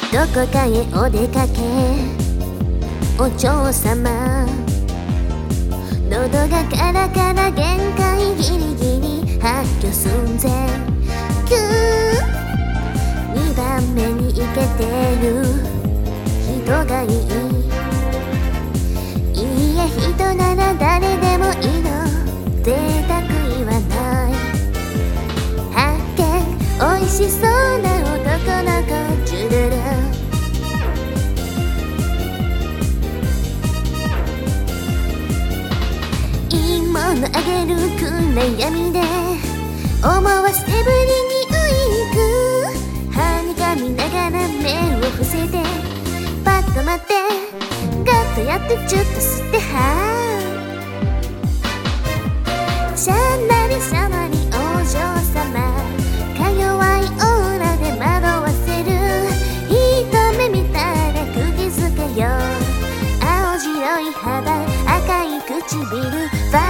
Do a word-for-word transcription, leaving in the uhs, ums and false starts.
どこかへお出かけお嬢様喉がカラカラ限界ギリギリ発狂寸前キューにばんめにイケてる人がいいいいえ人なら誰でもいいの贅沢言わない発見美味しそうな男の子ジュルルいいものあげる暗闇で思わせぶりにウインクはにかみながら目を伏せてパッと待ってガッとやってちょっと吸ってはシャンラリシャマにお嬢様か弱いオーラで惑わせる一目見たら釘付けよ青白い肌赤い唇ファ